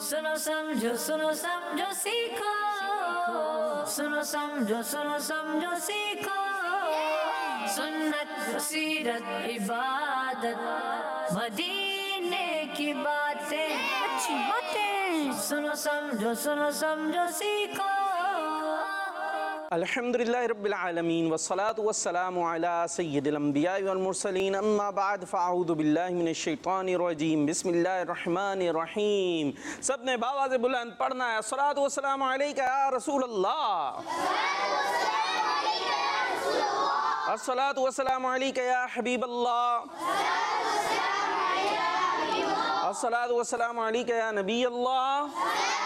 सुनो समझो सीखो, सुनो समझो सीखो, सुन्नत सीरत इबादत मदीने की बातें, अच्छी बातें। सुनो समझो सीखो। अल्हम्दुलिल्लाहि रब्बिल आलमीन वस्सलातु वस्सलामु अला सय्यिदिल अंबियाइ वल मुरसलीन अम्मा बाद फ़अऊज़ु बिल्लाहि मिनश शैतानिर रजीम बिस्मिल्लाहिर रहमानिर रहीम। सब ने बाबा से बुलंद पढ़ना है अस्सलातु वस्सलामु अलैका या रसूल अल्लाह, अस्सलातु वस्सलामु अलैका या हबीब अल्लाह, अस्सलातु वस्सलामु अलैका या नबी अल्लाह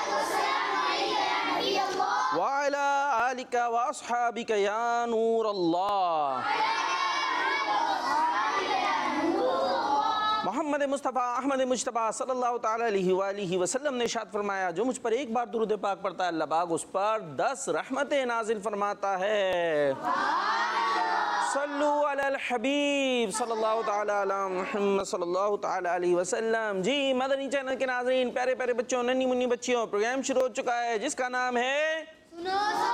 व अला आलिका व अस्हाबिका या नूर अल्लाह। मोहम्मद मुस्तफ़ा अहमद मुज्तबा सल्लल्लाहु ताला अलैहि वसल्लम ने इरशाद फरमाया, जो मुझ पर एक बार दुरूद पाक पढ़ता है अल्लाह पाक उस पर 10 रहमतें नाजिल फरमाता है। सल्लु अलल हबीब सल्लल्लाहु ताला अला मुहम्मद सल्लल्लाहु ताला अलैहि वसल्लम। जी मदनी चैनल के नाज़रीन, प्यारे प्यारे बच्चों, नन्ही मुन्नी बच्चियों, प्रोग्राम शुरू हो चुका है जिसका नाम है सुनो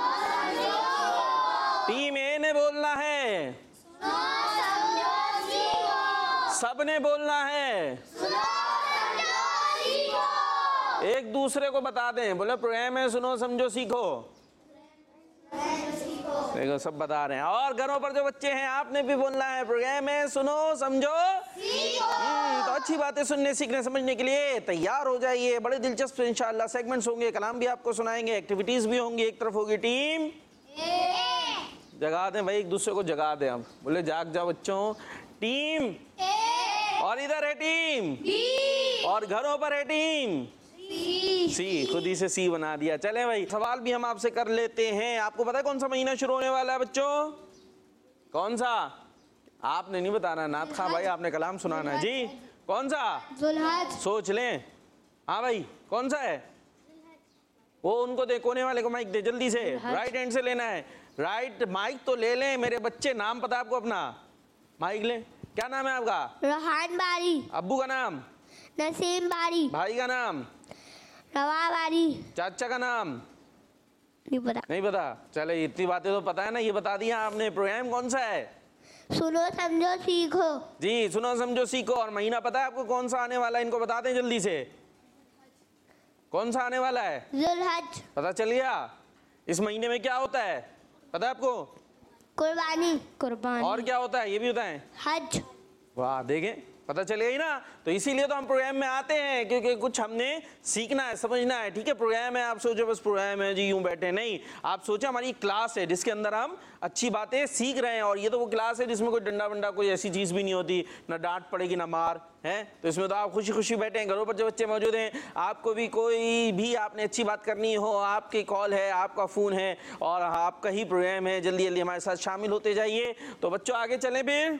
समझो। टीम ए ने बोलना है, सुनो समझो सीखो। सब ने बोलना है, सुनो समझो सीखो। एक दूसरे को बता दें, बोले प्रोग्राम है सुनो समझो सीखो। देखो सब बता रहे हैं। और घरों पर जो बच्चे हैं आपने भी बोलना है, प्रोग्राम है सुनो समझो सीखो। तो अच्छी बातें सुनने सीखने समझने के लिए तैयार हो जाइए। बड़े दिलचस्प इंशाअल्लाह सेगमेंट्स होंगे, कलाम भी आपको सुनाएंगे, एक्टिविटीज भी होंगी। एक तरफ होगी टीम ए, जगा दें भाई, एक दूसरे को जगा दें। अब बोले जाग जाओ बच्चों, टीम ए, और इधर है टीम बी, और घरों पर है टीम सी। खुद ही से सी बना दिया। चले भाई, सवाल भी हम आपसे कर लेते हैं। आपको पता है कौन सा महीना शुरू होने वाला है बच्चों? कौन सा? आपने नहीं बताना, नात खां भाई आपने कलाम सुनाना है। जी कौन सा? जुल्हज। सोच लें। हाँ भाई कौन सा है वो? उनको दे, कोने वाले को माइक दे जल्दी से, राइट हैंड से लेना है। राइट माइक तो ले लें मेरे बच्चे। नाम पता है आपको अपना? माइक लें। क्या नाम है आपका? रोहान बारी। अब्बू का नाम? नसीम बारी। भाई का नाम? रवा बारी। चाचा का नाम? नहीं पता। नहीं पता? चले इतनी बातें तो पता है ना, ये बता दिया आपने। प्रोग्राम कौन सा है? सुनो समझो सीखो। जी सुनो समझो सीखो। और महीना पता है आपको कौन सा आने वाला है? इनको बता दें जल्दी से, कौन सा आने वाला है? जुल्हज। पता चल गया? इस महीने में क्या होता है पता है आपको? कुर्बानी। कुर्बानी। और क्या होता है ये भी बताएं? हज। वाह, देखें पता चलेगा ही ना। तो इसीलिए तो हम प्रोग्राम में आते हैं, क्योंकि कुछ हमने सीखना है, समझना है। ठीक है, प्रोग्राम है, आप सोचो बस प्रोग्राम है जी यूं बैठे, नहीं। आप सोचो हमारी क्लास है जिसके अंदर हम अच्छी बातें सीख रहे हैं। और ये तो वो क्लास है जिसमें कोई डंडा वंडा कोई ऐसी चीज़ भी नहीं होती, ना डांट पड़ेगी ना मार है। तो इसमें तो आप खुशी खुशी बैठे हैं। घरों पर जो बच्चे मौजूद हैं, आपको भी कोई भी आपने अच्छी बात करनी हो, आपकी कॉल है, आपका फ़ोन है और आपका ही प्रोग्राम है, जल्दी जल्दी हमारे साथ शामिल होते जाइए। तो बच्चों आगे चलें फिर।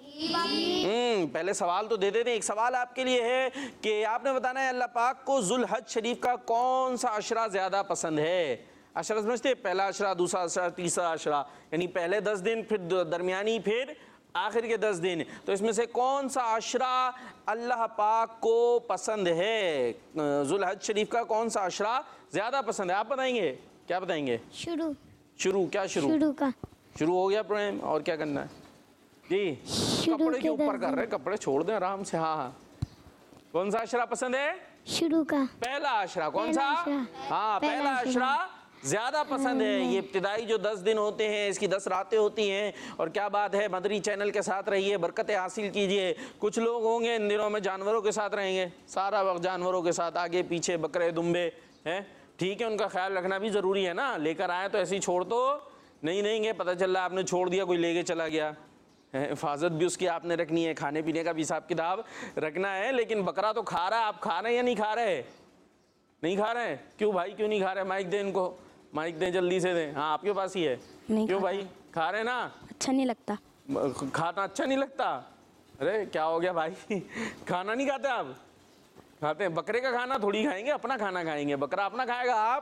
पहले सवाल तो दे देते हैं। एक सवाल आपके लिए है कि आपने बताना है अल्लाह पाक को जुल्हज शरीफ का कौन सा अशरा ज़्यादा पसंद है। अशरा समझते हैं? पहला अशरा, दूसरा अशरा, तीसरा अशरा, यानी पहले 10 दिन, फिर दरमियानी, फिर आखिर के 10 दिन। तो इसमें से कौन सा अशरा अल्लाह पाक को पसंद है? जुल्हज शरीफ का कौन सा अशरा ज़्यादा पसंद है? आप बताएंगे? क्या बताएंगे? शुरू। शुरू? क्या शुरू? शुरू का। शुरू हो गया प्रोग्राम, और क्या करना है जी? कपड़े के ऊपर कर रहे हैं, कपड़े छोड़ दें आराम से। हाँ हाँ, कौन सा अशरा पसंद है? शुरू का। पहला अशरा। कौन सा? हाँ, पहला अशरा ज्यादा पसंद है। ये इब्तिदाई जो 10 दिन होते हैं, इसकी 10 रातें होती हैं। और क्या बात है, मदरी चैनल के साथ रहिए, बरकतें हासिल कीजिए। कुछ लोग होंगे इन दिनों में जानवरों के साथ रहेंगे, सारा वक्त जानवरों के साथ, आगे पीछे बकरे दुम्बे हैं। ठीक है, उनका ख्याल रखना भी ज़रूरी है ना। लेकर आए तो ऐसे ही छोड़ तो नहीं देंगे, पता चल रहा आपने छोड़ दिया, कोई लेके चला गया। हिफाजत भी उसकी आपने रखनी है, खाने पीने का भी हिसाब किताब रखना है। लेकिन बकरा तो खा रहा है, आप खा रहे हैं या नहीं खा रहे? नहीं खा रहे हैं? क्यों भाई, क्यों नहीं खा रहे? माइक दें इनको, माइक दें, जल्दी से दें। हाँ आपके पास ही है। क्यों भाई, खा रहे ना? अच्छा नहीं लगता खाना। अच्छा नहीं लगता? अरे क्या हो गया भाई, खाना नहीं खाते आप? खाते हैं। बकरे का खाना थोड़ी खाएंगे, अपना खाना खाएंगे। बकरा अपना खाएगा, आप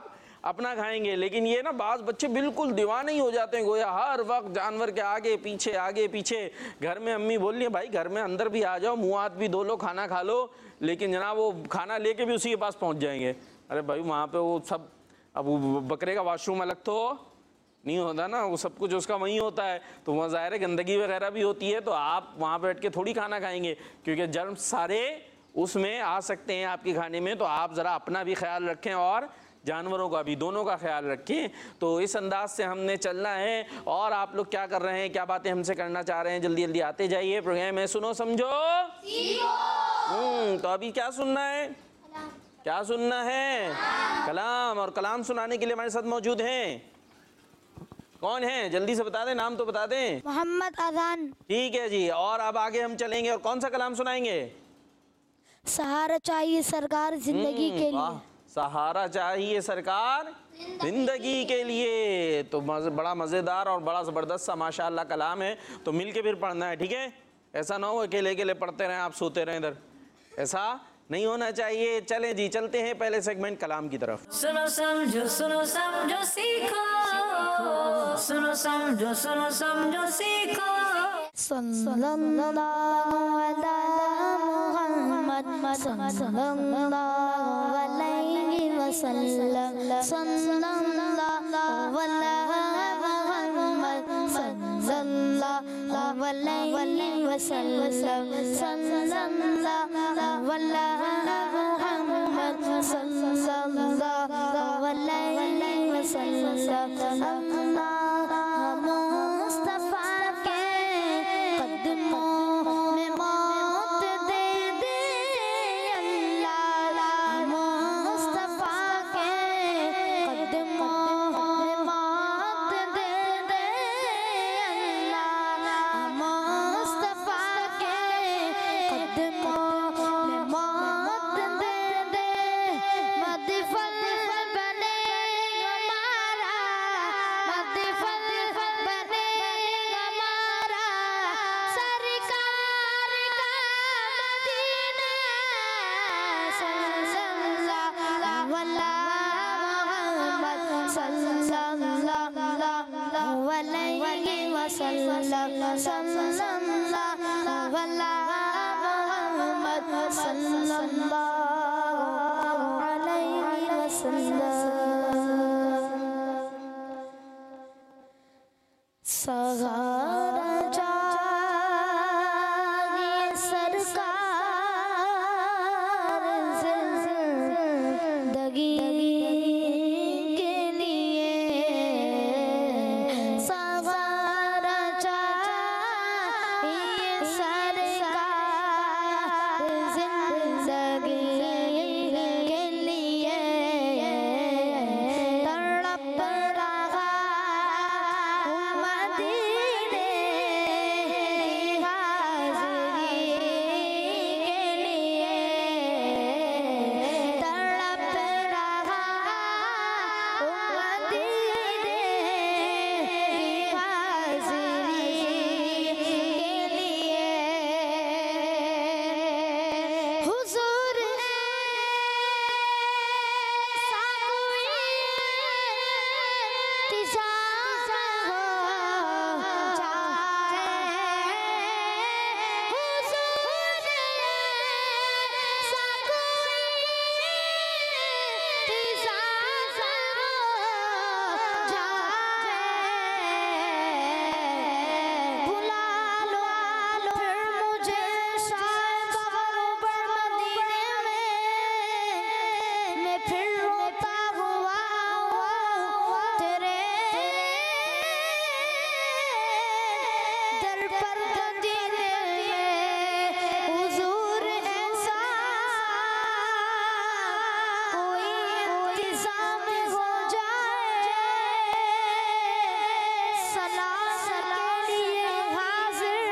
अपना खाएंगे। लेकिन ये ना बाज बच्चे बिल्कुल दीवाने ही हो जाते हैं, गोया हर वक्त जानवर के आगे पीछे। घर में अम्मी बोल रही है भाई घर में अंदर भी आ जाओ, मुँह हाथ भी धो लो, खाना खा लो, लेकिन जनाब वो खाना लेके भी उसी के पास पहुँच जाएंगे। अरे भाई वहाँ पे वो सब, अब वो बकरे का वॉशरूम अलग तो नहीं होता ना, वो सब कुछ उसका वहीं होता है, तो वहाँ ज़ाहिर है गंदगी वगैरह भी होती है, तो आप वहाँ बैठ के थोड़ी खाना खाएंगे, क्योंकि जर्म सारे उसमें आ सकते हैं आपके खाने में। तो आप ज़रा अपना भी ख्याल रखें और जानवरों का भी, दोनों का ख्याल रखें। तो इस अंदाज से हमने चलना है। और आप लोग क्या कर रहे हैं, क्या बातें हमसे करना चाह रहे हैं, जल्दी जल्दी आते जाइए। प्रोग्राम है सुनो समझो सीखो। तो अभी क्या सुनना है, क्या सुनना है? कलाम। और कलाम सुनाने के लिए हमारे साथ मौजूद हैं, कौन है जल्दी से बता दें, नाम तो बता दें। मोहम्मद अजान। ठीक है जी। और अब आगे हम चलेंगे और कौन सा कलाम सुनाएंगे? सहारा चाहिए सरकार जिंदगी के लिए। सहारा चाहिए सरकार जिंदगी के लिए। तो बड़ा मज़ेदार और बड़ा ज़बरदस्त सा माशाअल्लाह कलाम है। तो मिल के फिर पढ़ना है, ठीक है? ऐसा ना हो अकेले अकेले पढ़ते रहें, आप सोते रहें इधर, ऐसा नहीं होना चाहिए। चलें जी, चलते हैं पहले सेगमेंट कलाम की तरफ। सुनो समझो सीखो, सुनो समझो सीखो। सल्लल्लाहु अला मुहम्मद सल्लल्लाहु अलैहि वसल्लम, सल्लल्लाहु अला मुहम्मद सल्लल्लाहु अलैहि वसल्लम, सल्लल्लाहु अला मुहम्मद सल्लल्लाहु अलैहि वसल्लम। मुस्तफा के कदमों में मौत दे दे अल्लाह, मुस्तफा के कदमों में मौत दे दे अल्लाह, मुस्तफा के कदमों में मौत दे दे। मदफल बनेगा हमारा, मदफल बनेगा हमारा, सरकार का मदीना सल्लल्लाहु अला मुहम्मद सल्लल्लाहु अलैहि वसल्लम, सल्लल्लाहु अला मुहम्मद सल्लल्लाहु अलैहि वसल्लम। सहारा चाहिए सरकार जिंदगी के लिए, सहारा चाहिए सरकार जिंदगी के लिए। तड़प रहा हूँ मदीने की हाज़िरी के लिए, तड़प रहा हूँ मदीने की हाज़िरी के लिए। हुज़ूर ऐसा कोई इंतज़ाम हो जाए, हुज़ूर ऐसा कोई इंतज़ाम हो जाए। बुला लो फिर मुझे शायद ग़ुरबत मदीने में, मैं फिर रोता हुआ तेरे दर पर मदीने में। हुज़ूर ऐसा कोई इंतज़ाम हो जाए, सलाम के लिए हाज़िर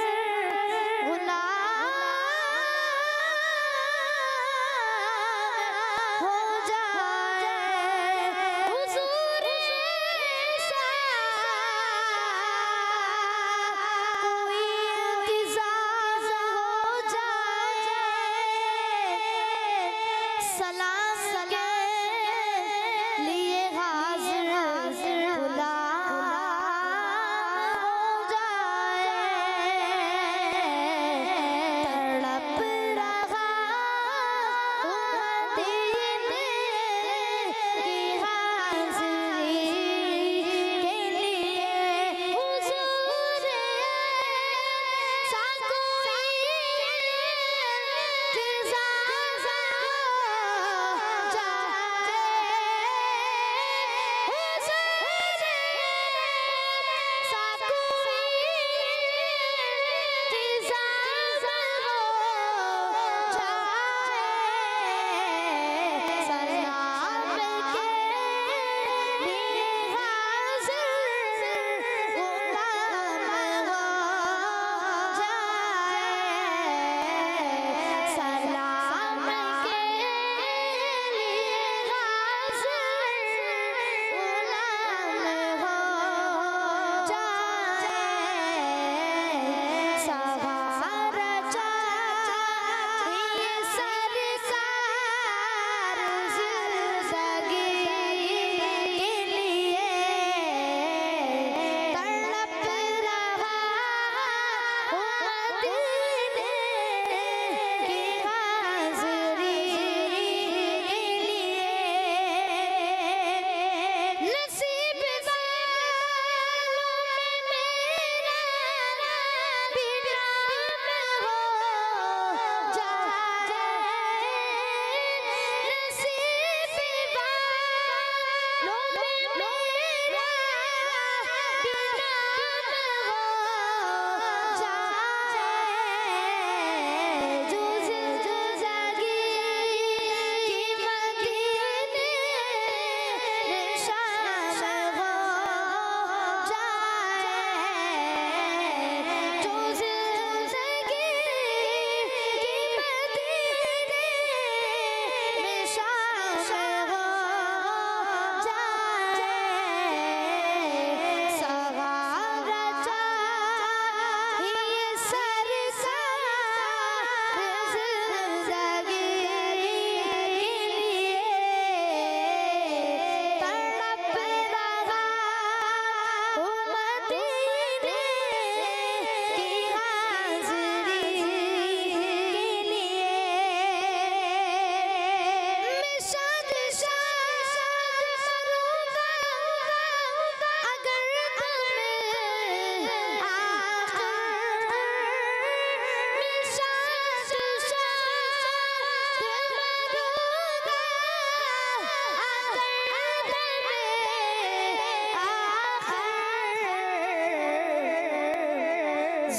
गुलाम हो जाए। हुज़ूर ऐसा कोई इंतज़ाम हो जाए, सलाम के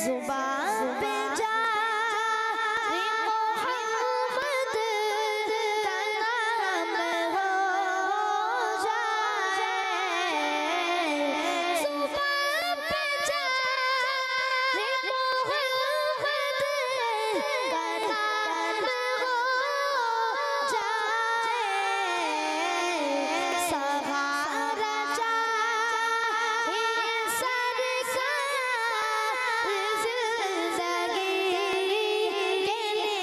जुबान पे जारी मोहम्मद का नाम हो जाए, जुबान पे जारी मोहम्मद का नाम हो जाए, सहारा चाहिए सरकार जिंदगी के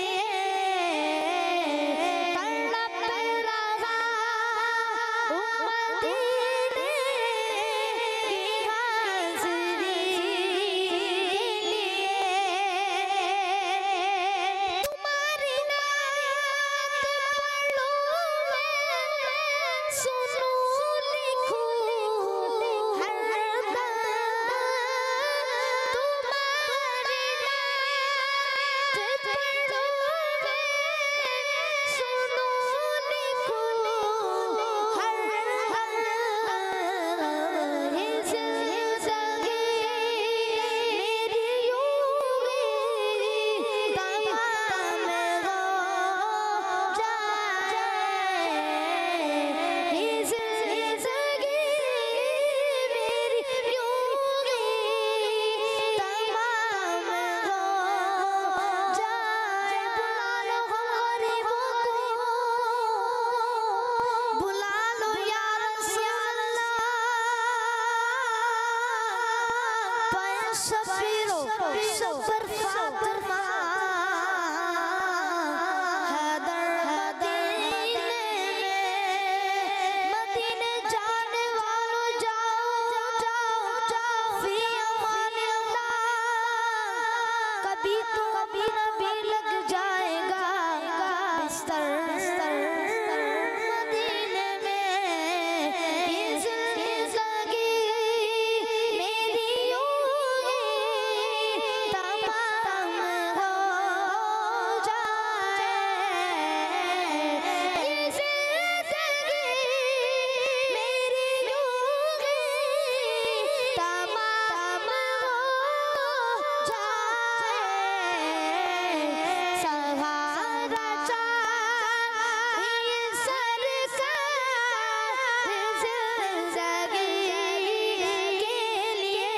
लिए, तड़प रहा हूँ मदीने की हाज़िरी के लिए, तुम्हारी नात पढ़ूं मैं, सुनूं लिखूं हरदम, तुम्हारी नात पढ़ूं मैं, सुनूं लिखूं हरदम, ये ज़िंदगी मेरी यूं ही तमाम हो जाए, ये ज़िंदगी मेरी यूं ही तमाम हो जाए, बुला लो गरीबों को, बुला लो या रसूल अल्लाह, पैशफिरो सफर फातिमा हैदर मदीने जाने वालों जाओ जाओ जाओ फी अमान अल्लाह, कभी तो अपना भी लग जाएगा बिस्तर मदीने में, ये ज़िंदगी मेरी यूं ही तमाम हो जाए, ये ज़िंदगी मेरी यूं ही तमाम हो जाए, सहारा चाहिए सरकार जिंदगी के लिए,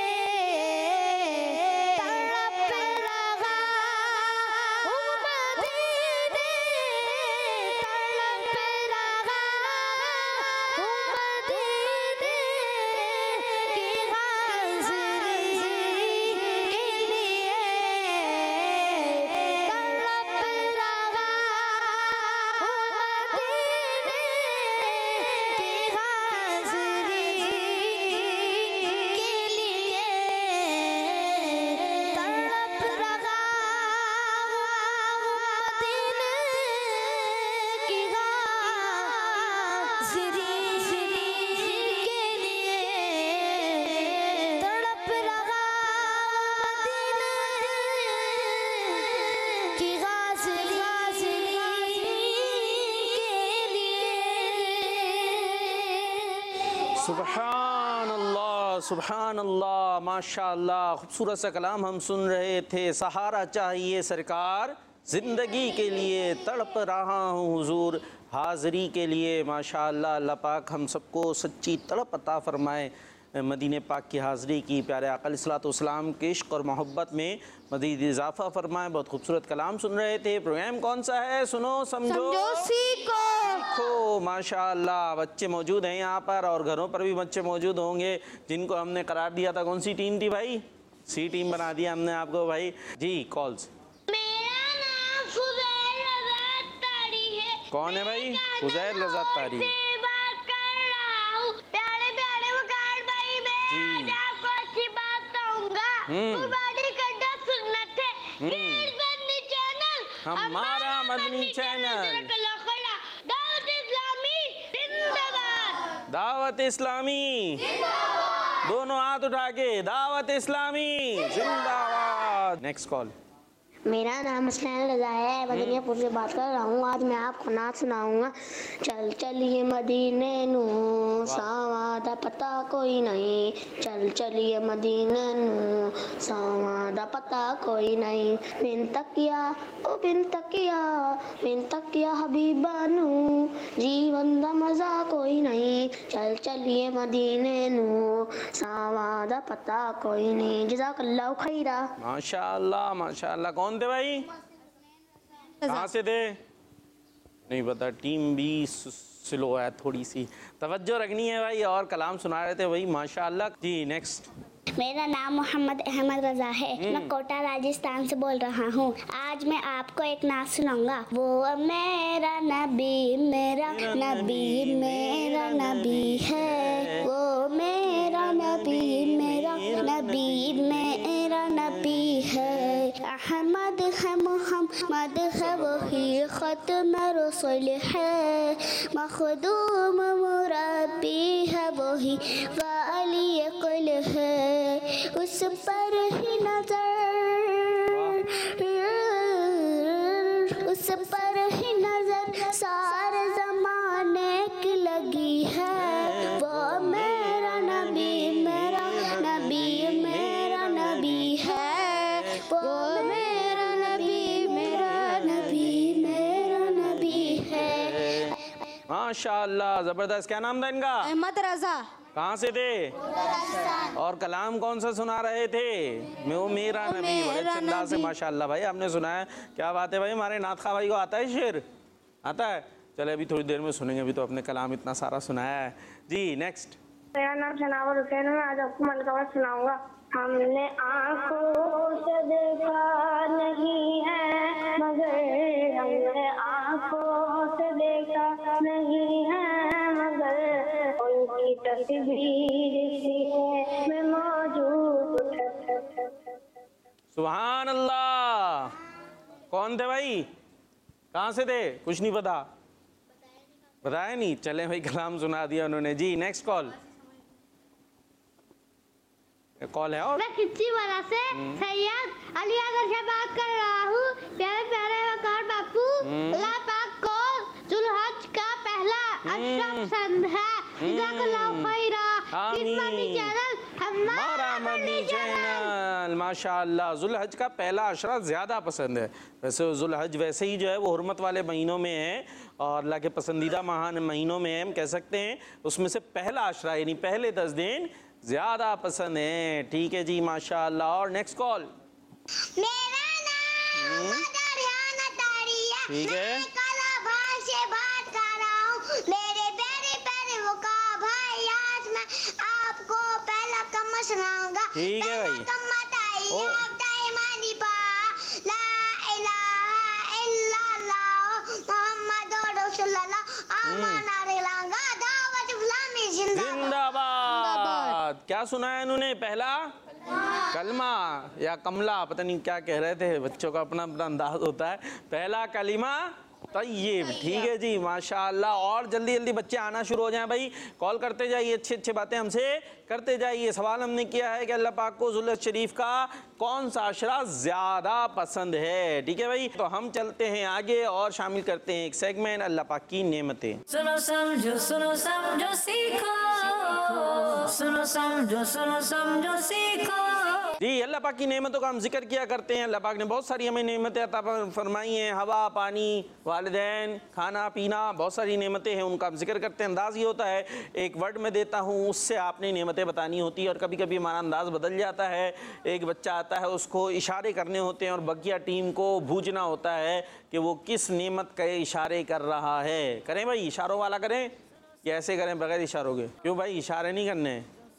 तड़प रहा हूँ मदीने, तड़प रहा हूँ मदीने की हाज़िरी के लिए, तड़प रहा हूँ मदीने की हाज़िरी के लिए, तड़प रहा हूँ मदीने की हाज़िरी के लिए, तड़प रहा मदीने की हाज़िरी के लिए। सुभान अल्लाह, माशाअल्लाह, खूबसूरत सा कलाम हम सुन रहे थे। सहारा चाहिए सरकार ज़िंदगी के लिए, तड़प रहा हूँ हुजूर हाज़िरी के लिए। माशाअल्लाह, अल्लाह पाक हम सबको सच्ची तड़प अता फरमाए मदीने पाक की हाज़िरी की। प्यारे आका अलैहिस्सलाम के इश्क़ और मोहब्बत में मज़ीद इजाफ़ा फरमाए। बहुत खूबसूरत कलाम सुन रहे थे। प्रोग्राम कौन सा है? सुनो समझो सीखो। सीखो। माशाअल्लाह, बच्चे मौजूद हैं यहाँ पर और घरों पर भी बच्चे मौजूद होंगे जिनको हमने करार दिया था। कौन सी टीम थी भाई? सी टीम बना दिया हमने आपको भाई जी। कॉल्स। मेरा नाम फुज़ैल रज़ात तारी है। कौन है भाई? फुज़ैल रज़ात तारी। से बात कर रहा हूँ। प्यारे प्यारे वकार भाई, मैं आज आपको अच्छी बात कहूँगा। कुर्बानी करना सुन्नत है। वीर बंदी चैनल हमारा मदनी चैनल। दावत इस्लामी जिंदाबाद। दावत इस्लामी दोनों हाथ उठा के, दावत इस्लामी जिंदाबाद। Next call. मेरा नाम हसनैन रज़ा है, मदनियापुर से बात कर रहा हूँ। आज मैं आपको नात सुनाऊंगा। चल चलिए मदीने नू, सावा दा पता कोई नहीं। चल चलिए मदीने नू, सावा दा पता कोई नहीं। बिन तकिया ओ बिन तकिया, बिन तकिया हबीबा नू, जीवन दा मजा कोई नहीं। चल चलिए मदीने नू, सावा दा पता कोई नहीं। जज़ाकल्लाहु खैरा। माशाअल्लाह माशाअल्लाह। कौन थे भाई, कहाँ से थे? नहीं पता। टीम भी स्लो है, थोड़ी सी तवज्जो रखनी है भाई। और कलाम सुना रहे थे भाई माशाअल्लाह। जी नेक्स्ट। मेरा नाम मोहम्मद अहमद रजा है। मैं कोटा राजस्थान से बोल रहा हूँ। आज मैं आपको एक नात सुनाऊंगा। वो मेरा नबी मेरा नबी मेरा नबी है, वो मेरा नबी मेरा नबी मेरा नबी है। अहमद है मोहम्मद है वही खत्म रसूल है, मखदूम मुरब्बी है वही वाली कुल है। उस पर ही नजर, उस पर ही नजर सारे जमाने की लगी है। वो मेरा नबी मेरा नबी मेरा नबी है, वो मेरा नबी मेरा नबी मेरा नबी है। माशाअल्लाह ज़बरदस्त। क्या नाम था इनका? अहमद रज़ा। कहाँ से थे? और कलाम कौन सा सुना रहे थे? वो मेरा नबी। बड़े अच्छे अंदाज से माशाअल्लाह भाई आपने सुनाया। क्या बात है भाई। हमारे नाथ खा भाई को आता है शेर? आता है। चले अभी थोड़ी देर में सुनेंगे, अभी तो अपने कलाम इतना सारा सुनाया है। जी नेक्स्ट। मेरा नाम शनावर हुसैन है। मैं आज आपको मलकावा सुनाऊंगा। हमने आंखों से देखा नहीं है मगर, हमने आंखों से देखा नहीं है मगर, उनकी तस्वीर में मौजूद। सुभान अल्लाह। कौन थे भाई? कहाँ से थे? कुछ नहीं पता, बताया नहीं। चले भाई कलाम सुना दिया उन्होंने। जी नेक्स्ट कॉल। कॉल है और मैं किसी वाला से सैयद अली अगर से बात कर रहा हूँ। प्यारे प्यारे वकार बापू, अल्लाह पाक को जुल्हज का पहला अशरा पसंद है। जज़ाकल्लाहु खैरा। हमारा मदनी चैनल माशाअल्लाह। जुल्हज का पहला अशरा ज़्यादा पसंद है। वैसे जुल्हज वैसे ही जो है वो हुर्मत वाले महीनों में है और अल्लाह के पसंदीदा महान महीनों में हम कह सकते हैं। उसमें से पहला अशरा यानी पहले 10 दिन ज़्यादा पसंद है। ठीक है जी माशाअल्लाह। और नेक्स्ट कॉल। मेरा नाम मदरियाना तारिया। ठीक है। मैं कलाभार से बात कर रहा हूँ। मेरे प्यारे प्यारे वका भाई, आज मैं आपको पहला कम्मा सुनाऊंगा। ठीक है भाई। कम्मा ताई ओ। ताईमानी पा ला इलाहा इल्लल्लाह मुहम्मदुर रसूलुल्लाह आमना रिलांगा दावत इस्लामी जिंदाबाद। क्या सुनाया इन्होंने? पहला कलमा या कमला, पता नहीं क्या कह रहे थे। बच्चों का अपना अपना अंदाज होता है। पहला कलिमा तय्यब। ठीक है जी माशाअल्लाह। और जल्दी जल्दी बच्चे आना शुरू हो जाएं भाई। कॉल करते जाइए, अच्छी अच्छी बातें हमसे करते जाइए। सवाल हमने किया है कि अल्लाह पाक को जुल्हज शरीफ का कौन सा अशरा ज़्यादा पसंद है। ठीक है भाई, तो हम चलते हैं आगे और शामिल करते हैं एक सेगमेंट अल्लाह पाक की नेमतें। सुनो समझो सीखो, सुनो समझो सीखो। जी अल्लाह पाक की नेमतों का हम जिक्र किया करते हैं। अल्लाह पाक ने बहुत सारी हमें नेमतें अता फरमाई हैं। हवा, पानी, वालिदैन, खाना पीना, बहुत सारी नेमतें हैं, उनका हम जिक्र करते हैं। अंदाज़ ये होता है एक वर्ड में देता हूँ, उससे आपने नेमतें बतानी होती है और कभी कभी हमारा अंदाज़ बदल जाता है। एक बच्चा आता है, उसको इशारे करने होते हैं और बकिया टीम को बूझना होता है कि वो किस नेमत के इशारे कर रहा है। करें भाई, इशारों वाला करें या ऐसे करें बगैर इशारों के? क्यों भाई, इशारे नहीं करने?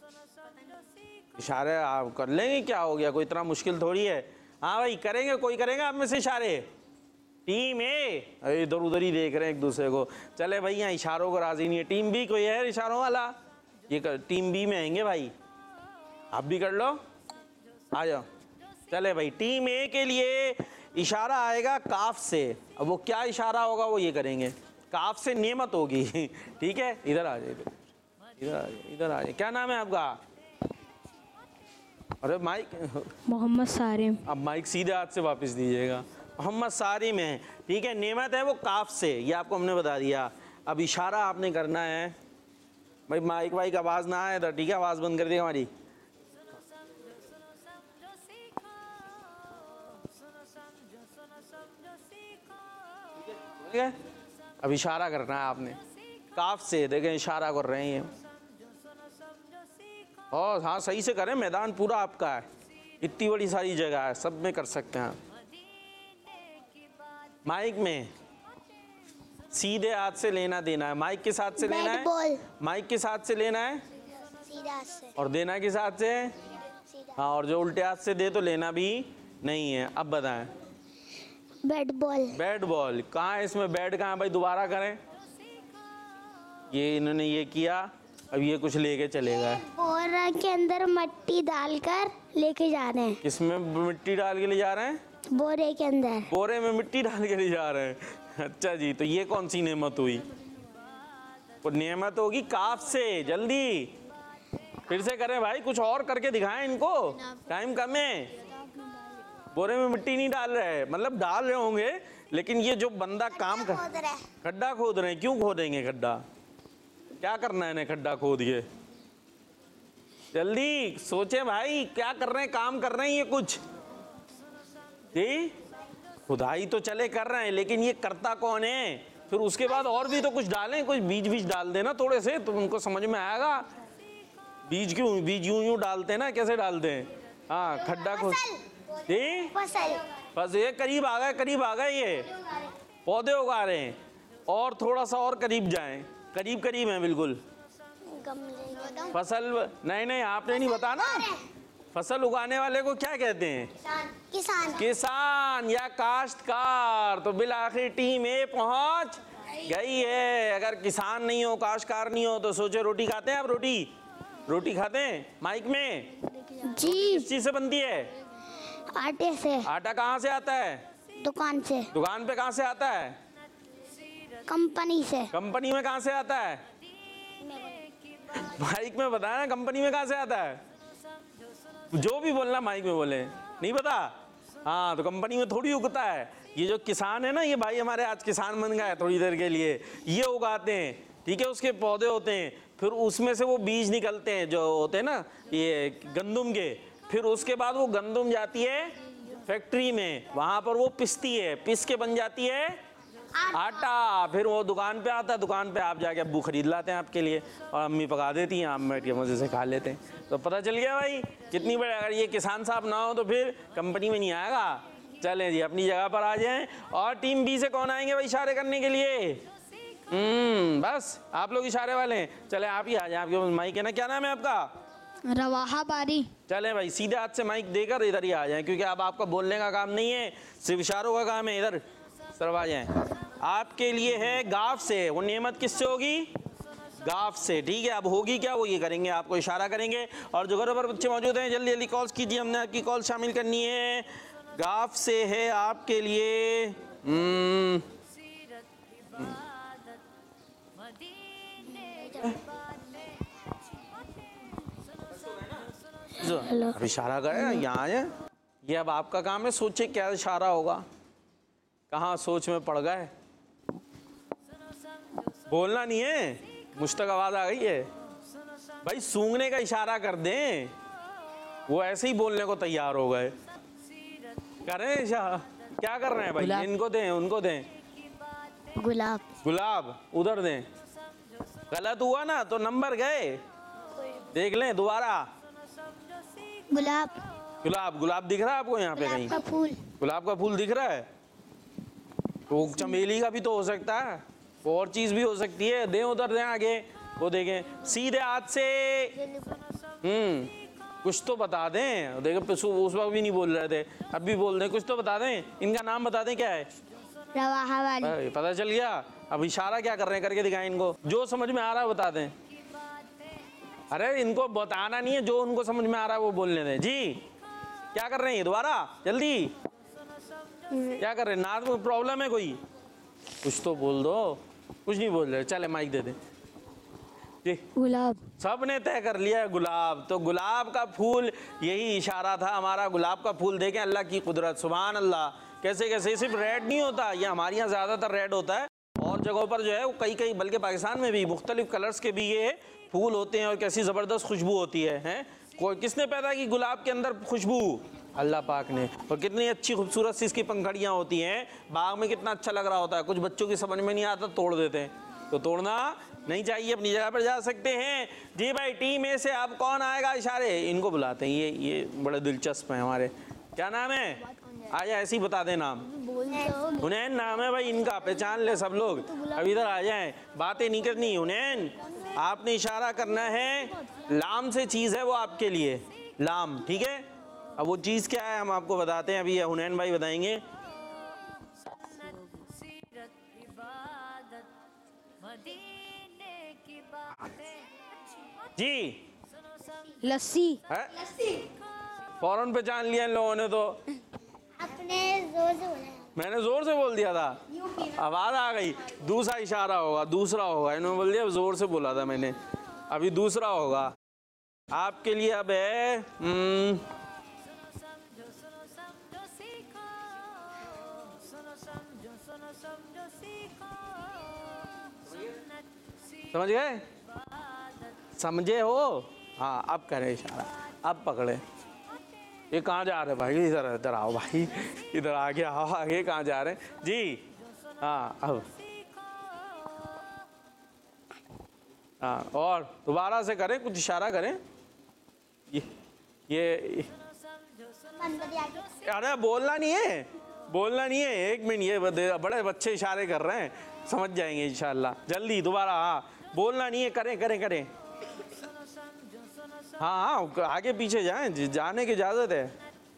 इशारे आप कर लेंगे, क्या हो गया, कोई इतना मुश्किल थोड़ी है। हाँ भाई करेंगे, कोई करेगा आप में से इशारे? टीम ए अरे इधर उधर ही देख रहे हैं एक दूसरे को। चले भाई यहाँ इशारों को राजी नहीं है। टीम बी कोई है इशारों वाला? ये कर, टीम बी में आएंगे भाई, आप भी कर लो, आ जाओ। चले भाई, टीम ए के लिए इशारा आएगा काफ से। अब वो क्या इशारा होगा वो ये करेंगे। काफ से नेमत होगी। ठीक है, इधर आ जाए, इधर आ जाए, इधर आ जाए। क्या नाम है आपका? अरे माइक, मोहम्मद सारिम। अब माइक सीधे हाथ से वापस दीजिएगा। मोहम्मद सारिम है, ठीक है। नेमत है वो काफ से, ये आपको हमने बता दिया। अब इशारा आपने करना है भाई, माइक वाइक आवाज़ ना आए तो ठीक है, आवाज़ बंद कर दिएगा हमारी। ठीक है, अब इशारा करना है आपने काफ से, देखें इशारा कर रहे हैं। और हाँ सही से करें, मैदान पूरा आपका है, इतनी बड़ी सारी जगह है, सब में कर सकते हैं। माइक में सीधे हाथ से लेना देना है, माइक के साथ से लेना है, माइक के साथ से लेना है सीधा हाथ से, और देना किस हाथ से? हाँ, और जो उल्टे हाथ से दे तो लेना भी नहीं है। अब बताएं। Bat ball. बैट बॉल कहाँ है इसमें? बैट कहाँ है भाई? दोबारा करें। ये इन्होंने ये किया, अब ये कुछ लेके चले गए। बोरा के अंदर मिट्टी डालकर लेके जा रहे हैं। किसमें मिट्टी डाल के ले जा रहे हैं? बोरे के अंदर। बोरे में मिट्टी डाल के ले जा रहे हैं। अच्छा जी, तो ये कौन सी नेमत हुई? वो नेमत होगी काफ से। जल्दी फिर से करें भाई, कुछ और करके दिखाएं इनको, टाइम कम है। बोरे में मिट्टी नहीं डाल रहे, मतलब डाल रहे होंगे, लेकिन ये जो बंदा काम कर, खड्डा खोद रहे हैं। क्यों खोदेंगे खड्डा? क्या करना है इन्हें खड्डा खोद के? जल्दी सोचे भाई, क्या कर रहे हैं? काम कर रहे हैं ये कुछ जी। खुदाई तो चले कर रहे हैं, लेकिन ये करता कौन है? फिर उसके बाद और भी तो कुछ डालें, कुछ बीज बीज डाल देना थोड़े से, तो उनको समझ में आएगा। बीज क्यों? बीज यूं यूं डालते हैं ना, कैसे डालते हैं? हाँ, खड्डा खोद जी। बस ये करीब आ गए, करीब आ गए। ये पौधे उगा रहे हैं, और थोड़ा सा और करीब जाएं, करीब करीब है बिल्कुल। फसल नहीं नहीं, आपने नहीं बताना। फसल उगाने वाले को क्या कहते हैं? किसान। किसान या काश्तकार। तो बिल आखिर टीम ए पहुंच गई है। अगर किसान नहीं हो, काश्तकार नहीं हो, तो सोचो रोटी खाते हैं आप? रोटी खाते हैं? माइक में जी। किस चीज से बनती है? आटे से। आटा कहाँ से आता है? दुकान से। दुकान पे कहाँ से आता है? कंपनी से। कंपनी में कहाँ से आता है? माइक में बताया ना, कंपनी में कहाँ से आता है? जो भी बोलना माइक में बोले, नहीं पता? हाँ, तो कंपनी में थोड़ी उगता है। ये जो किसान है ना, ये भाई हमारे आज किसान बन गए थोड़ी देर के लिए, ये उगाते हैं, ठीक है। उसके पौधे होते हैं, फिर उसमें से वो बीज निकलते हैं जो होते हैं ना ये गंदुम के। फिर उसके बाद वो गंदुम जाती है फैक्ट्री में, वहां पर वो पिसती है, पिस के बन जाती है आटा। फिर वो दुकान पे आता है, दुकान पे आप जाके अब्बू खरीद लाते हैं आपके लिए, और अम्मी पका देती हैं, आप बैठ के मजे से खा लेते हैं। तो पता चल गया भाई कितनी बड़ी। अगर ये किसान साहब ना हो तो फिर कंपनी में नहीं आएगा। चलें जी, अपनी जगह पर आ जाएं। और टीम बी से कौन आएंगे भाई इशारे करने के लिए? बस आप लोग इशारे वाले हैं। चले आप ही आ जाए, आपके माइक है ना। क्या नाम है आपका? रवाहा बारी। चलें भाई, सीधे हाथ से माइक देकर इधर ही आ जाएं, क्योंकि अब आपका बोलने का काम नहीं है, सिर्फ इशारों का काम है। इधर सरवा जाएं। आपके लिए है गाफ से। वो नेमत किससे होगी? गाफ से, ठीक है। अब होगी क्या? वो ये करेंगे, आपको इशारा करेंगे। और जो घर पर बच्चे मौजूद हैं, जल्दी जल्दी कॉल्स कीजिए, हमने आपकी कॉल शामिल करनी है। गाफ से है आपके लिए अब इशारा करें, यहाँ आ जाए। ये अब आपका काम है, सोचे क्या इशारा होगा। कहाँ सोच में पड़ गए, बोलना नहीं है। मुझ तक आवाज आ गई है भाई, सूंघने का इशारा कर दें, वो ऐसे ही बोलने को तैयार हो गए। करें इशारा, क्या कर रहे हैं भाई? इनको दें, उनको दें। गुलाब। गुलाब उधर दें। गलत हुआ ना तो नंबर गए, देख लें दोबारा। गुलाब। गुलाब, गुलाब दिख रहा है आपको यहाँ पे कहीं? का फूल। गुलाब का फूल दिख रहा है? तो चमेली का भी तो हो सकता है, और चीज भी हो सकती है। दें उधर, दें आगे, वो देखें सीधे हाथ से। कुछ तो बता दें। देखें उस वक्त भी नहीं बोल रहे थे, अब भी बोल दें, कुछ तो बता दें। इनका नाम बता दें, क्या है? रवाहा वाली। पता चल गया। अब इशारा क्या कर रहे हैं, करके दिखाएं इनको। जो समझ में आ रहा है बता दें। अरे इनको बताना नहीं है, जो उनको समझ में आ रहा है वो बोलने दें। जी क्या कर रहे हैं दोबारा, जल्दी क्या कर रहे हैं? नाक में प्रॉब्लम है कोई? कुछ तो बोल दो। कुछ नहीं बोल रहे, चले माइक दे दें। जी गुलाब। सब ने तय कर लिया है गुलाब। तो गुलाब का फूल यही इशारा था हमारा। गुलाब का फूल देखें अल्लाह की कुदरत, सुभान अल्लाह। कैसे कैसे, सिर्फ रेड नहीं होता, ये हमारे यहाँ ज़्यादातर रेड होता है, और जगहों पर जो है वो कई कई, बल्कि पाकिस्तान में भी मुख्तलिफ कलर्स के भी ये फूल होते हैं, और कैसी ज़बरदस्त खुशबू होती है, हैं? कोई किसने पैदा की गुलाब के अंदर खुशबू? अल्लाह पाक ने। और कितनी अच्छी खूबसूरत सी इसकी पंखड़ियाँ होती हैं, बाग में कितना अच्छा लग रहा होता है। कुछ बच्चों की समझ में नहीं आता, तोड़ देते हैं, तो तोड़ना नहीं चाहिए, अपनी जगह पर जा सकते हैं। जी भाई, टीम ए से अब कौन आएगा? इशारे इनको बुलाते हैं, ये बड़े दिलचस्प हैं हमारे। क्या नाम है? आजा, ऐसे ही बता दे नाम। हुनैन नाम है भाई इनका, पहचान ले सब लोग। अब इधर आ जाएं, बातें नहीं करनी। हुनैन, आपने इशारा करना है, लाम से चीज़ है वो आपके लिए, लाम, ठीक है? अब वो चीज़ क्या है हम आपको बताते हैं, अभी हुनैन भाई बताएंगे। जी लस्सी। है, फौरन पहचान लिया इन लोगों ने। तो अपने जोर से बोला। मैंने जोर से बोल दिया था, आवाज आ गई। दूसरा इशारा होगा, दूसरा होगा, इन्होंने बोल दिया, जोर से बोला था मैंने, अभी दूसरा होगा आपके लिए। अब है समझ गए? समझे हो? हाँ, अब करें इशारा, अब पकड़े। ये कहाँ जा रहे भाई? इधर इधर आओ भाई, इधर आगे आओ, आगे कहाँ जा रहे हैं जी? हाँ, अब हाँ, और दोबारा से करें, कुछ इशारा करें। ये अरे बोलना नहीं है, बोलना नहीं है, एक मिनट, ये बड़े बच्चे इशारे कर रहे हैं, समझ जाएंगे इंशाल्लाह। जल्दी दोबारा, हाँ, बोलना नहीं है, करें करें करें। हाँ हाँ, आगे पीछे जाएं, जाने की इजाजत है।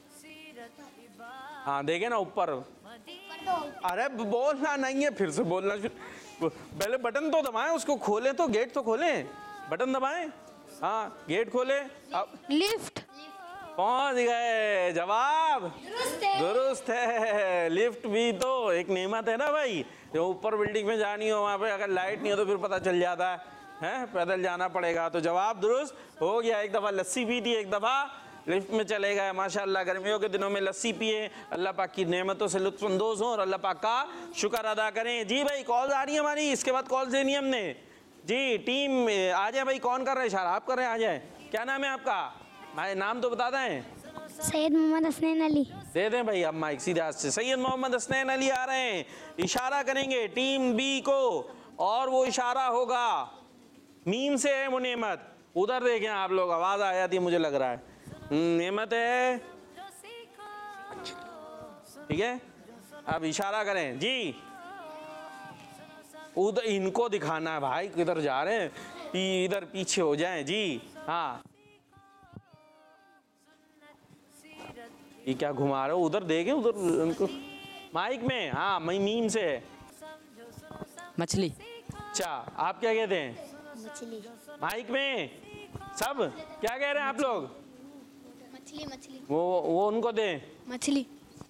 हाँ, देखे ना ऊपर। अरे बोलना नहीं है, फिर से बोलना। पहले बटन तो दबाएं, उसको खोलें, तो गेट तो खोलें, बटन दबाएं। हाँ, गेट खोले। अब लिफ्ट। पहुंच गए, जवाब दुरुस्त है। लिफ्ट भी तो एक नेमत है ना भाई, जो ऊपर बिल्डिंग में जानी हो, वहाँ पे अगर लाइट नहीं हो तो फिर पता चल जाता है, पैदल जाना पड़ेगा। तो जवाब दुरुस्त हो गया। एक दफ़ा लस्सी पी थी, एक दफ़ा लिफ्ट में चले गए। माशाल्लाह, गर्मियों के दिनों में लस्सी पिए, अल्लाह पाक की नेमतों से लुत्फ़अंदोज़ हों और अल्लाह पाक का शुक्र अदा करें। जी भाई, कॉल आ रही है हमारी, इसके बाद कॉल देनी है हमने। जी टीम आ जाए भाई, कौन कर रहे हैं इशारा? आप कर रहे हैं, आ जाए। क्या नाम है आपका भाई? नाम तो बता दें। सैयद मोहम्मद हसनैन अली। दे दें भाई अब माइक सीधे हाथ से। सैयद मोहम्मद हसनैन अली आ रहे हैं, इशारा करेंगे टीम बी को, और वो इशारा होगा मीम से है वो नेमत। उधर देखें आप लोग, आवाज़ आ जाती है मुझे लग रहा है। नेमत है, ठीक है? अब इशारा करें जी, उधर इनको दिखाना है भाई, किधर जा रहे हैं, इधर पीछे हो जाएं जी। हाँ, ये क्या घुमा रहे हो? उधर देखें, उधर उनको माइक में। हाँ, मीम से है मछली। अच्छा, आप क्या कहते हैं? मछली। माइक में सब क्या कह रहे हैं आप लोग? मछली मछली। वो उनको दें। मछली।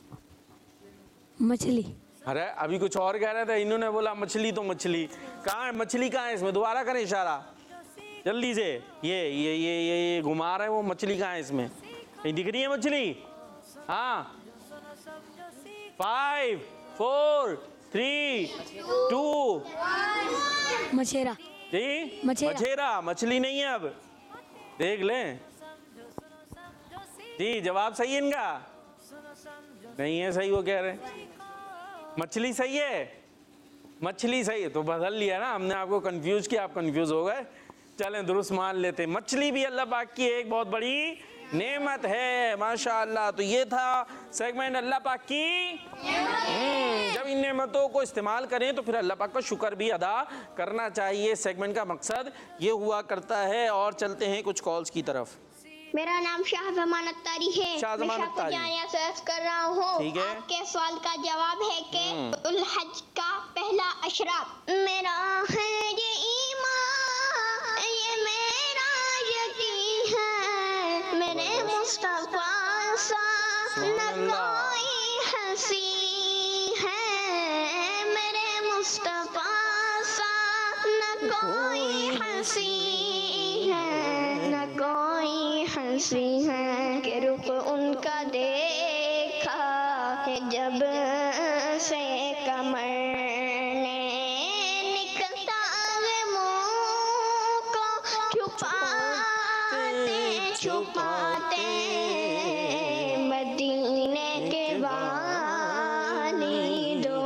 मछली। अरे अभी कुछ और कह रहे थे, इन्होंने बोला मछली, तो मछली कहाँ है? मछली कहाँ है इसमें? दोबारा करें इशारा जल्दी से। ये घुमा रहे हैं, वो मछली कहाँ है इसमें? कहीं दिख रही है मछली? हाँ, 5 4 3 2 मछेरा। जी, मछेरा। मछेरा, मछली नहीं है। अब देख लें जी, जवाब सही है इनका? नहीं है सही, वो कह रहे हैं मछली सही है। मछली सही है तो बदल लिया ना हमने, आपको कंफ्यूज किया, आप कंफ्यूज हो गए। चलें, दुरुस्त मान लेते। मछली भी अल्लाह पाक की एक बहुत बड़ी नेमत है, माशाअल्लाह। तो ये था सेगमेंट अल्लाह पाक की। जब इन नेमतों को इस्तेमाल करें तो फिर अल्लाह पाक का शुक्र भी अदा करना चाहिए। सेगमेंट का मकसद ये हुआ करता है। और चलते हैं कुछ कॉल्स की तरफ। मेरा नाम शाहजमान अत्तारी है। शाहजमान मैं शाहपुर अत्तारी। जानिया से अर्ज कर रहा हूँ। ठीक है। आपके सवाल का जवाब है कि उल हज का पहला अशरा मेरा है ये ईमान, ये मेरा यकीन है, मेरे मुस्तफा सा न कोई हंसी है, मेरे मुस्तफा सा न कोई हंसी है न कोई हंसी है कि रुख उनका देखा है जब से कमर ने निकलता वे मुँह को छुपाते छुपाते मदीने के वाली दो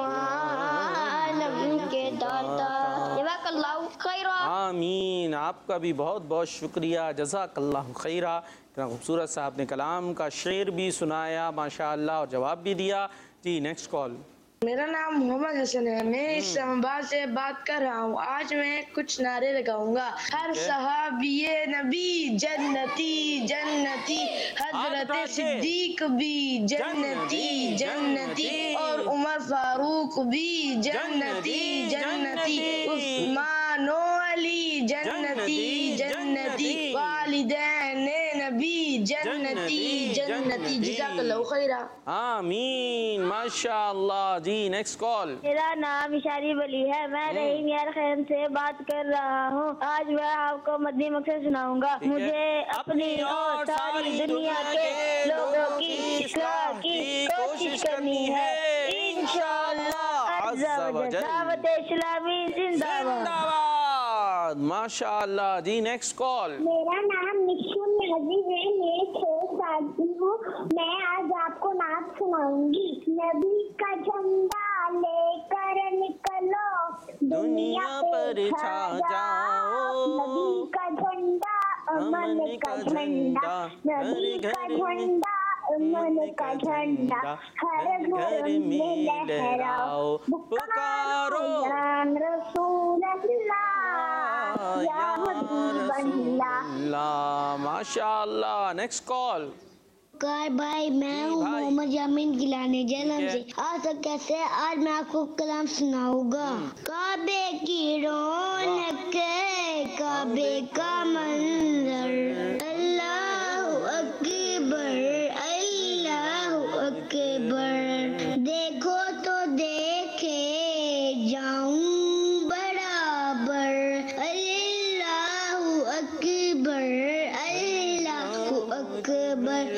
आलम के दाता। जज़ाकल्लाहु खैरा। आमीन। आपका भी बहुत बहुत शुक्रिया, जज़ाकल्लाहु खैरा। इतना खूबसूरत सा आपने कलाम का शेर भी सुनाया माशाअल्लाह और जवाब भी दिया। जी नेक्स्ट कॉल। मेरा नाम मोहम्मद हसन है। मैं इस इस्लामाबाद से बात कर रहा हूँ। आज मैं कुछ नारे लगाऊंगा। हर सहाबिये नबी जन्नती जन्नती, हजरत सिद्दीक भी जन्नती जन्नती, और उमर फारूक भी जन्नती जन्नती, उस्मान अली जन्नती जन्नती, वालिदैन नबी जन्नती जन्नती। जज़ाकल्लाहु खैरा। आमीन माशाअल्लाह। जी नेक्स्ट कॉल। मेरा नाम इशारी वली है। मैं रहीम यार खैम से बात कर रहा हूँ। आज मैं आपको मदनी मकसद सुनाऊंगा। मुझे अपनी और सारी दुनिया के लोगों की इस्लाह की कोशिश करनी है इंशाअल्लाह अज़्ज़ा व जल। दावत इस्लामी जिंदाबाद। माशाअल्लाह। जी नेक्स्ट कॉल। मेरा नाम निशुन हजीब है। मैं 6 साल की हूँ। मैं आज आपको नात सुनाऊंगी। नबी का झंडा लेकर निकलो, दुनिया पर छा जाओ। नबी का झंडा अमन का झंडा, नबी का झंडा अमन का झंडा, हर घर में लहराओ, पुकारो या रसूल अल्लाह या हबीब अल्लाह। माशाअल्लाह। Next call. भाई मैं हूँ मोहम्मद यामीन गिलानी जन्म से। आज कैसे आज मैं आपको कलाम सुनाऊंगा। काबे की रौनक काबे का मंजर, अल्लाहु अकबर अल्लाहु अकबर, देखो तो देखे जाऊं बराबर, अल्लाहु अकबर अल्लाहु अकबर।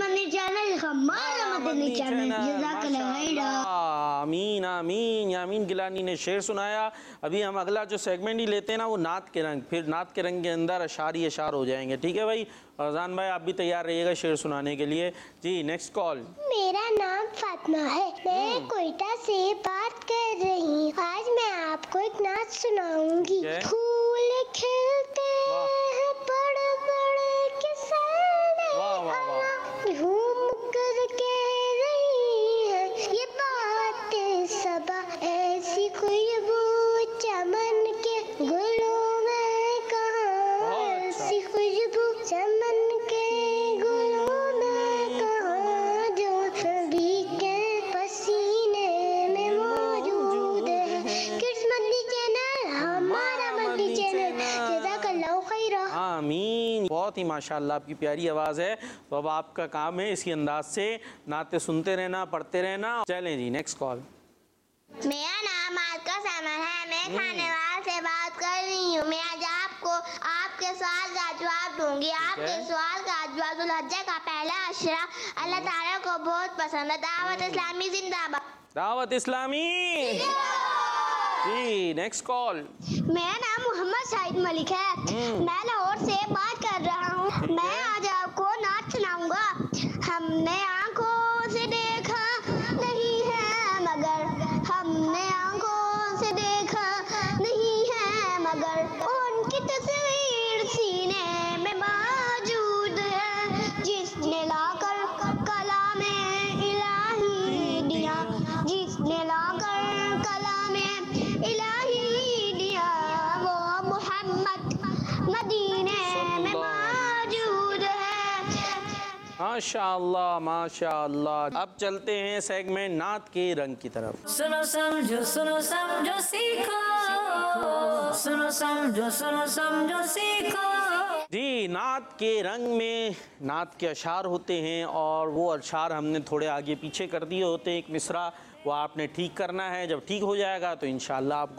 आमीन आमीन। यामीन गिलानी ने शेर सुनाया। अभी हम अगला जो सेगमेंट ही लेते हैं ना वो नात के रंग, फिर नात के रंग के अंदर अशार ही अशार हो जाएंगे। ठीक है भाई। अजान भाई आप भी तैयार रहिएगा शेर सुनाने के लिए। जी नेक्स्ट कॉल। मेरा नाम फातिमा है। मैं कोयटा से बात कर रही हूँ। आज मैं आपको एक नाच सुनाऊंगी। फूल खिलते हैं बड़े बड़े किसान, घूम कर कह रही है ये बातें सबा, ऐसी खुशबू चमन के गुलों में कहाँ, ऐसी खुशबू चमन के गुलों में कहाँ, जो सभी के पसीने में मौजूद है। किड्स मदनी चैनल हमारा मदनी चैनल। जज़ाकल्लाहु खैरा। आमीन। बहुत ही माशाअल्लाह आपकी प्यारी आवाज़ है। तो अब आपका काम है इसी अंदाज से नाते सुनते रहना, पढ़ते रहना। चलें जी नेक्स्ट कॉल। मेरा नाम आलका समर है। मैं खानेवाल से बात कर रही हूँ। मैं आज आपको आपके सवाल का जवाब दूंगी। आपके सवाल का जवाब दुल्हज्जा का पहला अशरा अल्लाह ताला को बहुत पसंद है। दावत इस्लामी जिंदाबाद। दावत इस्लामी। जी नेक्स्ट कॉल। मेरा नाम मोहम्मद शाहिद मलिक है। मैं लाहौर से बात कर रहा हूँ। मैं आज आपको नाच सुनाऊंगा। हमने आंखों से देखा नहीं है मगर, हमने आंखों से देखा नहीं है मगर, उनकी तस्वीर सीने में मौजूद है, जिसने लाकर कलामे इलाही दिया, जिसने लाकर कलामे इलाही दिया, वो मोहम्मद मदीने में मौजूद है। माशाअल्लाह माशाअल्लाह। अब चलते हैं सेगमेंट नात के रंग की तरफ। सुनो समझो सीखो, सुनो समझो सीखो। जी नात के रंग में नात के अशार होते हैं और वो अशार हमने थोड़े आगे पीछे कर दिए होते हैं। एक मिसरा वो आपने ठीक करना है। जब ठीक हो जाएगा तो इंशाअल्लाह आपको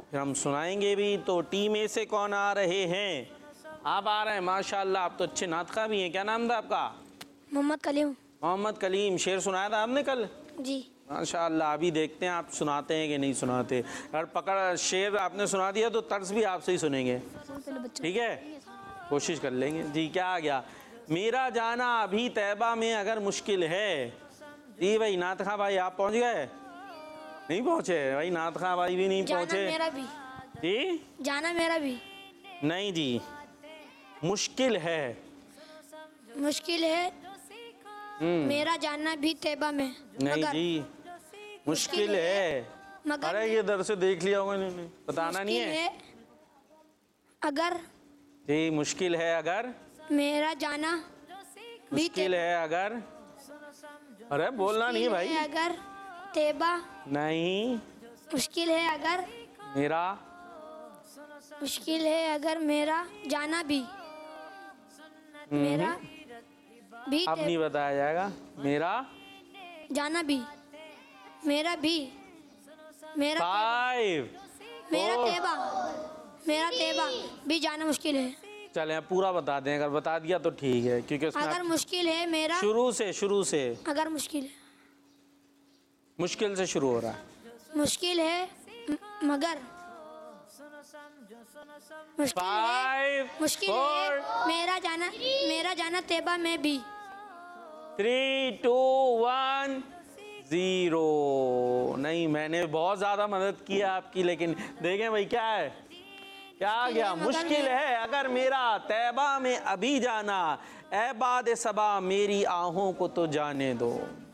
फिर हम सुनाएंगे भी। तो टीम ए से कौन आ रहे हैं? आप आ रहे हैं, माशाल्लाह, आप तो अच्छे नातखा भी हैं। क्या नाम था आपका? मोहम्मद कलीम। मोहम्मद कलीम। शेर सुनाया था आपने कल? जी। माशाल्लाह। अभी देखते हैं आप सुनाते हैं कि नहीं सुनाते। अगर पकड़ शेर आपने सुना दिया तो तर्ज भी आपसे ही सुनेंगे, ठीक है? कोशिश कर लेंगे जी। क्या आ गया? मेरा जाना अभी तैबा में अगर मुश्किल है। जी भाई नातखा भाई आप पहुंच गए? नहीं पहुंचे भाई, नातखा भाई भी नहीं पहुंचे। मेरा भी जी, जाना मेरा भी। नहीं जी, मुश्किल है। मुश्किल है मेरा जाना भी तैबा में। नहीं जी, मुश्किल है। मगर अरे ये दर से देख लिया होगा, नहीं बताना नहीं है। अगर जी, मुश्किल है अगर मेरा जाना भी मुश्किल है अगर। अरे बोलना नहीं है भाई। अगर तैबा नहीं, मुश्किल है अगर मेरा मुश्किल है अगर मेरा जाना भी मेरा भी अब नहीं बताया जाएगा। मेरा जाना भी मेरा भी मेरा 5 मेरा तैबा भी जाना मुश्किल है। चले अब पूरा बता दें, अगर बता दिया तो ठीक है, क्योंकि उसमें अगर मुश्किल है मेरा शुरू से अगर मुश्किल है मुश्किल से शुरू हो रहा है। मुश्किल है मगर मुश्किल 5 है 4 मेरा जाना तैबा में भी। 3 2 1 0। नहीं, मैंने बहुत ज़्यादा मदद की है आपकी, लेकिन देखें भाई क्या है, क्या आ गया? मुश्किल है अगर मेरा तैबा में अभी जाना, ऐ बाद सबा मेरी आहों को तो जाने दो।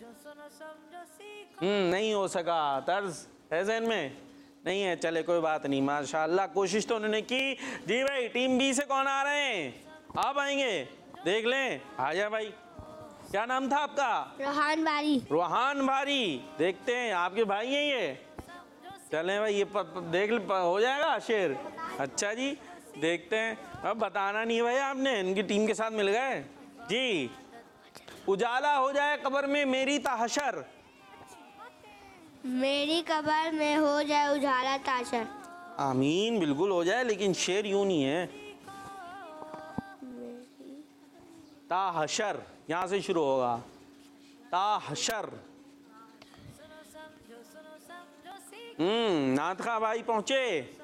नहीं हो सका। तर्ज है ज़हन में? नहीं है, चले कोई बात नहीं। माशाल्लाह, कोशिश तो उन्होंने की। जी भाई, टीम बी से कौन आ रहे हैं? आप आएंगे? देख लें, आ जाए भाई। क्या नाम था आपका? रोहान बारी। रोहान भारी। देखते हैं, आपके भाई हैं ये? चलें भाई, ये देख हो जाएगा शेर। अच्छा जी, देखते हैं। अब बताना नहीं भाई, आपने इनकी टीम के साथ मिल गए जी। उजाला हो जाए कब्र में मेरी ताहशर। मेरी कब्र में हो जाए उजाला ताशर। आमीन, बिल्कुल हो जाए, लेकिन शेर यूं नहीं है। ताहशर यहाँ से शुरू होगा। ताहशर। नातखा भाई पहुंचे।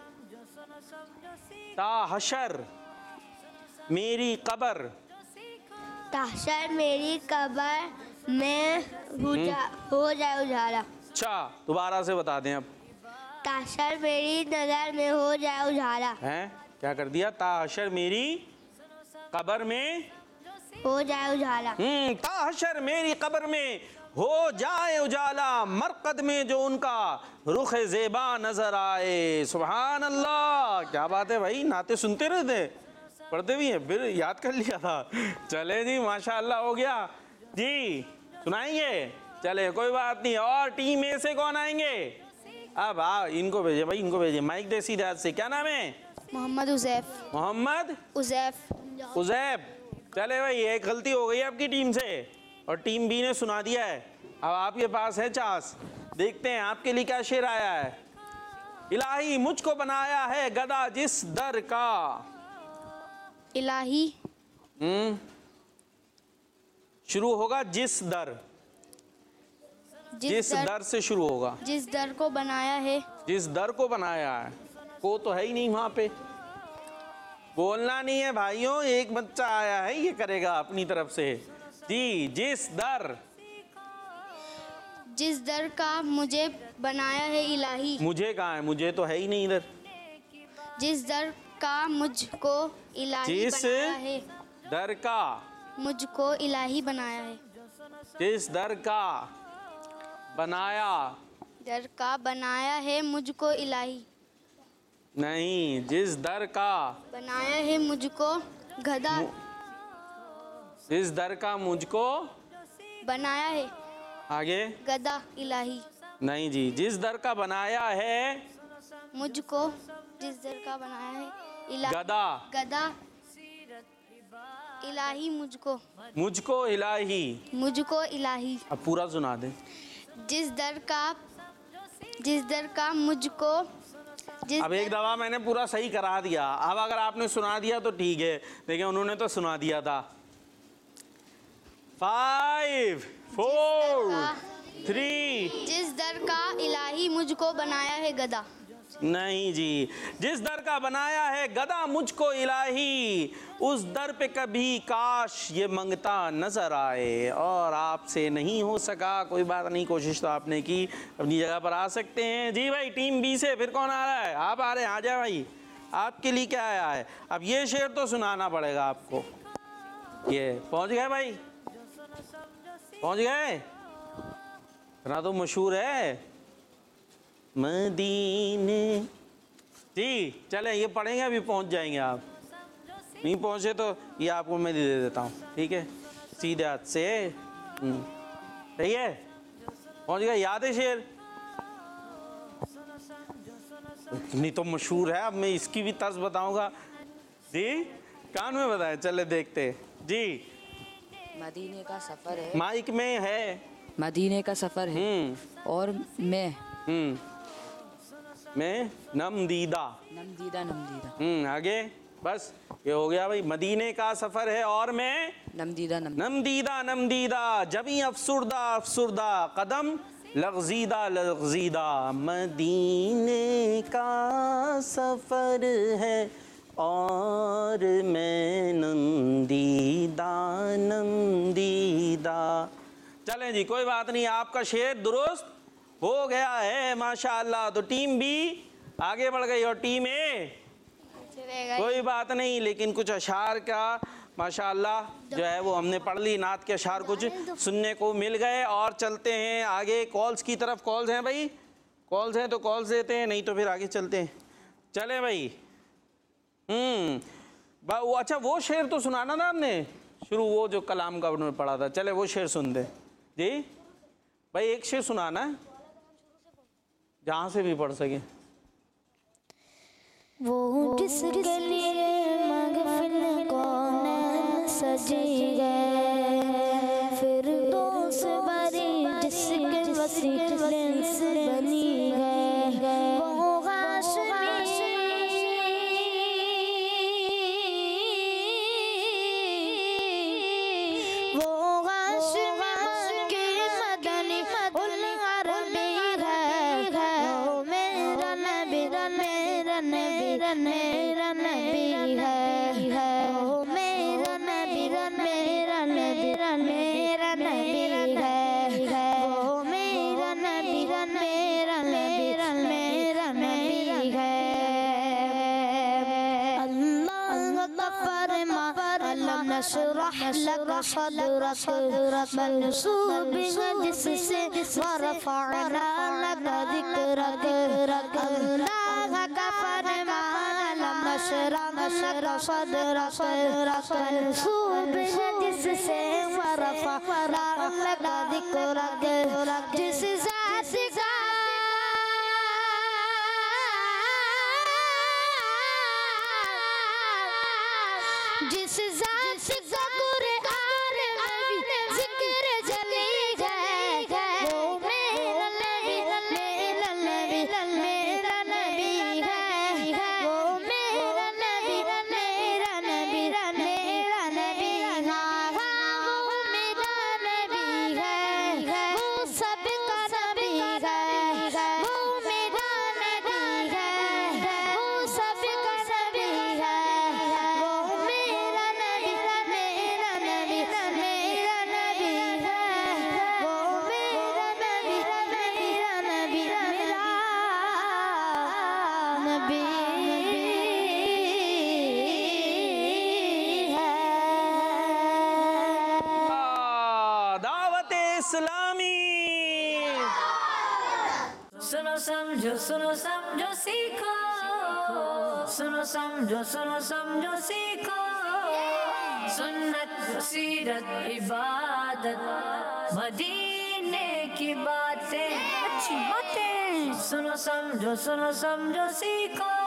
ताहशर मेरी कब्र। ताशर मेरी कब्र में हो जाए उजाला। अच्छा, दोबारा से बता दें अब। ताशर मेरी नजर में हो जाए उजाला। हैं? क्या कर दिया? ताहशर मेरी कब्र में हो जाए उजाला। ताहशर मेरी कब्र में हो जाए उजाला, मरकद में जो उनका रुख ज़ेबा नजर आए। सुभान अल्लाह, क्या बात है भाई, नाते सुनते रहते, पढ़ते भी हैं, फिर याद कर लिया था। चले जी, माशाअल्लाह, हो गया जी। सुनाएंगे? चले कोई बात नहीं। और टीम ए से कौन आएंगे? अब इनको भेजे भाई, इनको भेजे। माइक दे सीधा से। क्या नाम है? मोहम्मद उज़ैफ। मोहम्मद उज़ैफ। उज़ैफ। चले भाई, एक गलती हो गई आपकी टीम से और टीम बी ने सुना दिया है। अब आपके पास है चांस, देखते हैं आपके लिए क्या शेर आया है। इलाही मुझको बनाया है गदा जिस दर का। इलाही शुरू होगा जिस दर, जिस दर से शुरू होगा। जिस दर को बनाया है। जिस दर को बनाया है, को तो है ही नहीं वहां पे। बोलना नहीं है भाइयों, एक बच्चा आया है, ये करेगा अपनी तरफ से जी। जिस दर का मुझे बनाया है इलाही। मुझे कहाँ है? मुझे तो है ही नहीं इधर। जिस दर का मुझको इलाही जिस बनाया है। दर का मुझको इलाही बनाया है। जिस दर का बनाया है मुझको इलाही। नहीं, जिस दर का बनाया है मुझको गधा। जिस दर का मुझको बनाया है आगे गधा इलाही। नहीं जी, जिस दर का बनाया है मुझको, जिस दर का बनाया है गधा इलाही मुझको इलाही। अब पूरा सुना दे। जिस दर का मुझको अब एक दफा मैंने पूरा सही करा दिया, अब अगर आपने सुना दिया तो ठीक है, लेकिन उन्होंने तो सुना दिया था। 5 4 3। जिस दर का इलाही मुझको बनाया है गधा। नहीं जी, जिस दर का बनाया है गधा मुझको इलाही, उस दर पे कभी काश ये मंगता नजर आए। और आपसे नहीं हो सका, कोई बात नहीं, कोशिश तो आपने की, अपनी जगह पर आ सकते हैं। जी भाई, टीम बी से फिर कौन आ रहा है? आप आ रहे हैं, आ जाए भाई, आपके लिए क्या आया है। अब ये शेर तो सुनाना पड़ेगा आपको। ये पहुंच गए भाई, पहुंच गए, इतना तो मशहूर है मदीने। जी चलें, ये पढ़ेंगे, अभी पहुंच जाएंगे आप। नहीं पहुंचे तो ये आपको मैं दे देता हूँ, ठीक है, सीधे हाथ से। सही है, पहुंच गए, याद है शेर? इतनी तो मशहूर है, अब मैं इसकी भी तर्ज बताऊंगा। जी कान में बताएं, चले देखते जी। मदीने का सफर है, माइक में है, मदीने का सफर है और मैं नमदीदा। आगे बस ये हो गया भाई। मदीने का सफर है और मैं नमदीदा जबी अफसुरदा अफसुरदा कदम लग़ज़ीदा। मदीने का सफर है और मैं नमदीदा। चलें जी, कोई बात नहीं, आपका शेर दुरुस्त हो गया है माशाअल्लाह। तो टीम बी आगे बढ़ गई और टीम ए कोई बात नहीं, लेकिन कुछ अशार का माशाअल्लाह जो है वो हमने पढ़ ली, नात के अशार कुछ सुनने को मिल गए। और चलते हैं आगे कॉल्स की तरफ। कॉल्स हैं भाई, कॉल्स हैं तो कॉल्स देते हैं, नहीं तो फिर आगे चलते हैं। चले भाई। अच्छा वो शेर तो सुनाना ना हमने शुरू, वो जो कलाम का उन्होंने पढ़ा था। चले वो शेर सुन दे जी भाई, एक शेर सुनाना है जहाँ से भी पढ़ सके। वो जिसके लिए महफिल कौन सजी गए, फिर दोस्त बरी जिसके वसीले से बनी गए। वो मेरा नबी है, ओ मेरा नबी, मेरा नबी, मेरा नबी है, ओ मेरा नबी, मेरा नबी, मेरा नबी है। अल्लाह का फरमा अलम नशरह लक सदरक मंसूब है जिससे वरफअना लक ज़िक्रक। अल्लाह का फरमा सदरक मंसूब है जिससे वरफअना लक ज़िक्रक। जिस ज़ात का जिस ज़ात का कुरान में ज़िक्र जली है, वो मेरा नबी, मेरा नबी, मेरा नबी है, वो मेरा नबी, मेरा नबी, मेरा नबी है, वो मेरा नबी है, वो सबका नबी है, वो मेरा नबी है, वो सबका नबी है, वो मेरा नबी, मेरा नबी, मेरा नबी है, वो मेरा नबी, मेरा नबी, मेरा नबी है। दावत इस्लामी। सुनो समझो सीखो, सुनो समझो सीखो। सुन्नत सीरत इबादत मदीने की बातें, अच्छी बातें। सुनो समझो सीखो।